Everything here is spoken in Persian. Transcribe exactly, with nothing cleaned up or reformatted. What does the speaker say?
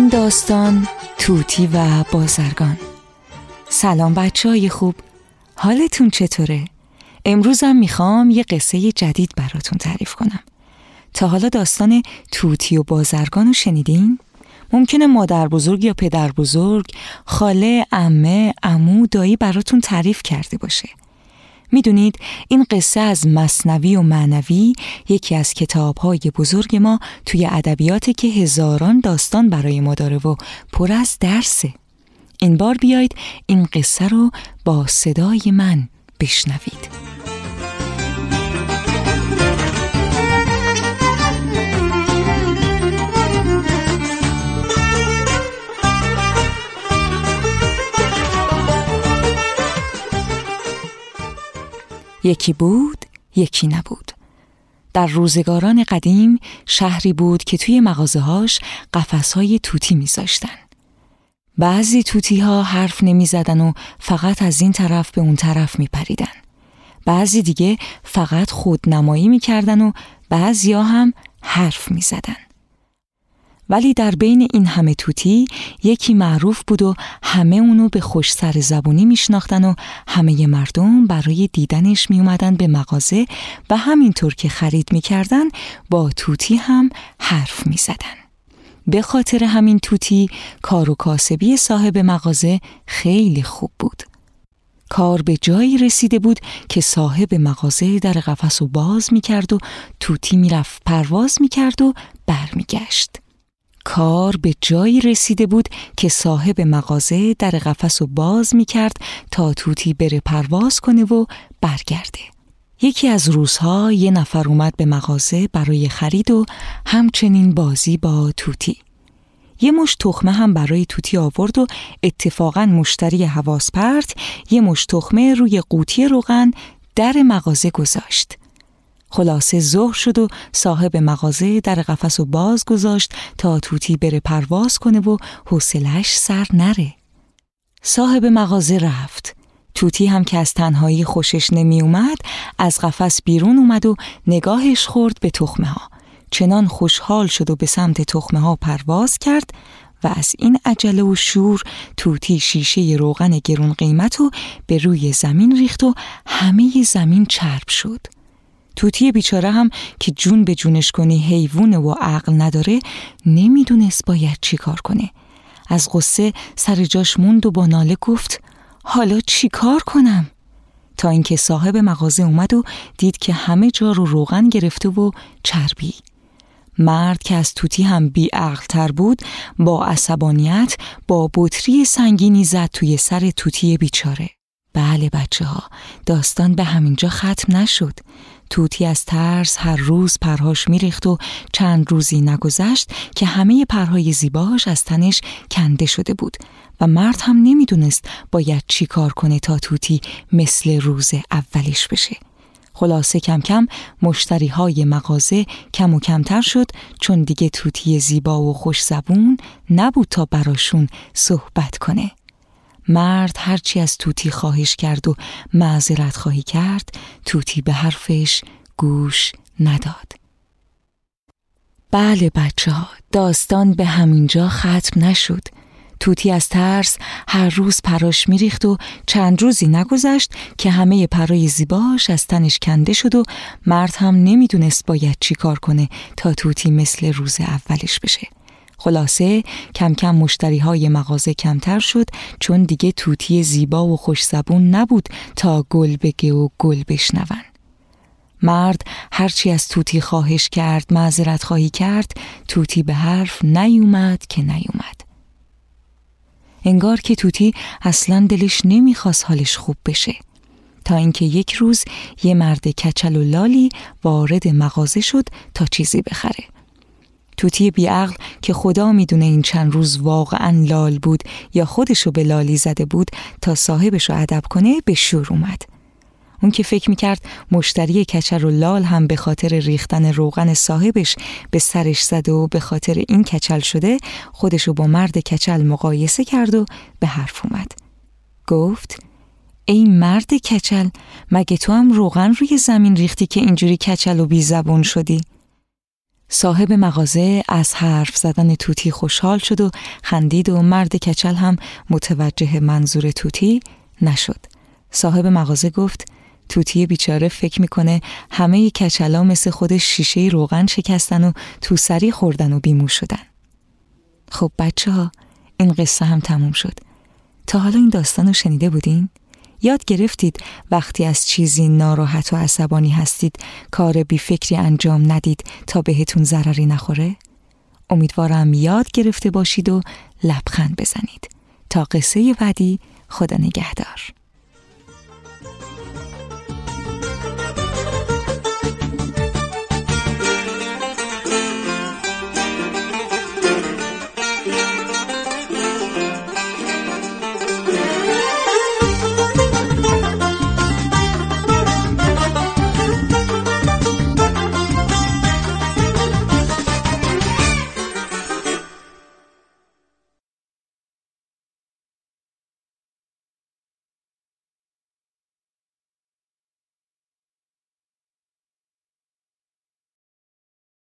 این داستان توتی و بازرگان. سلام بچه های خوب، حالتون چطوره؟ امروزم میخوام یه قصه جدید براتون تعریف کنم. تا حالا داستان توتی و بازرگان رو شنیدین؟ ممکنه مادر بزرگ یا پدر بزرگ، خاله، عمه، عمو، دایی براتون تعریف کرده باشه. میدونید این قصه از مثنوی و معنوی، یکی از کتاب‌های بزرگ ما توی ادبیاته که هزاران داستان برای ما داره و پر از درسه. این بار بیایید این قصه رو با صدای من بشنوید. یکی بود، یکی نبود. در روزگاران قدیم شهری بود که توی مغازه‌هاش قفس‌های توتی می‌ذاشتن. بعضی توتی‌ها حرف نمی‌زدن و فقط از این طرف به اون طرف می‌پریدن. بعضی دیگه فقط خودنمایی می‌کردن و بعضی‌ها هم حرف می‌زدن. ولی در بین این همه توتی یکی معروف بود و همه اونو به خوش سر زبونی میشناختن و همه مردم برای دیدنش می اومدن به مغازه و همینطور که خرید میکردن با توتی هم حرف میزدن. به خاطر همین توتی کار و کاسبی صاحب مغازه خیلی خوب بود. کار به جایی رسیده بود که صاحب مغازه در قفس رو باز میکرد و توتی میرفت پرواز میکرد و برمیگشت. کار به جایی رسیده بود که صاحب مغازه در قفس رو باز می کرد تا توتی بره پرواز کنه و برگرده. یکی از روزها یه نفر اومد به مغازه برای خرید و همچنین بازی با توتی. یه مش تخمه هم برای توتی آورد و اتفاقاً مشتری حواس پرت یه مش تخمه روی قوطی روغن در مغازه گذاشت. خلاصه ظهر شد و صاحب مغازه در قفس و باز گذاشت تا توتی بره پرواز کنه و حوصله‌اش سر نره. صاحب مغازه رفت. توتی هم که از تنهایی خوشش نمی اومد از قفس بیرون اومد و نگاهش خورد به تخمه ها. چنان خوشحال شد و به سمت تخمه ها پرواز کرد و از این عجله و شور توتی شیشه روغن گرون قیمت رو به روی زمین ریخت و همه زمین چرب شد. توتی بیچاره هم که جون به جونش کنی حیوونه و عقل نداره نمیدونست باید چی کار کنه. از غصه سر جاش موند و با ناله گفت حالا چی کار کنم؟ تا اینکه صاحب مغازه اومد و دید که همه جا رو روغن گرفته و چربی. مرد که از توتی هم بی عقل تر بود با عصبانیت با بطری سنگینی زد توی سر توتی بیچاره. بله بچه ها، داستان به همینجا ختم نشد. توتی از ترس هر روز پرهاش میریخت و چند روزی نگذشت که همه پرهای زیباش از تنش کنده شده بود و مرد هم نمیدونست باید چی کار کنه تا توتی مثل روز اولش بشه. خلاصه کم کم مشتری های مغازه کم و کمتر شد چون دیگه توتی زیبا و خوش زبون نبود تا براشون صحبت کنه. مرد هرچی از توتی خواهش کرد و معذرت خواهی کرد توتی به حرفش گوش نداد. بله بچه ها، داستان به همینجا ختم نشد. توتی از ترس هر روز پراش میریخت و چند روزی نگذشت که همه پرای زیباش از تنش کنده شد و مرد هم نمیدونست باید چی کار کنه تا توتی مثل روز اولش بشه. خلاصه کم کم مشتری های مغازه کمتر شد چون دیگه توتی زیبا و خوش زبون نبود تا گل بگه و گل بشنون. مرد هرچی از توتی خواهش کرد معذرت خواهی کرد توتی به حرف نیومد که نیومد. انگار که توتی اصلا دلش نمیخواست حالش خوب بشه. تا اینکه یک روز یه مرد کچل و لالی وارد مغازه شد تا چیزی بخره. توتی بیعقل که خدا میدونه این چند روز واقعا لال بود یا خودشو به لالی زده بود تا صاحبشو ادب کنه به شور اومد. اون که فکر میکرد مشتری کچل و لال هم به خاطر ریختن روغن صاحبش به سرش زده و به خاطر این کچل شده خودشو با مرد کچل مقایسه کرد و به حرف اومد. گفت ای مرد کچل، مگه تو هم روغن روی زمین ریختی که اینجوری کچل و بی زبون شدی؟ صاحب مغازه از حرف زدن توتی خوشحال شد و خندید و مرد کچل هم متوجه منظور توتی نشد. صاحب مغازه گفت توتی بیچاره فکر میکنه همه کچلا مثل خودش شیشه روغن شکستن و تو سری خوردن و بیمو شدن. خب بچه ها، این قصه هم تموم شد. تا حالا این داستان رو شنیده بودین؟ یاد گرفتید وقتی از چیزی ناراحت و عصبانی هستید کار بی فکری انجام ندید تا بهتون ضرری نخوره؟ امیدوارم یاد گرفته باشید و لبخند بزنید. تا قصه بعدی، خدا نگهدار.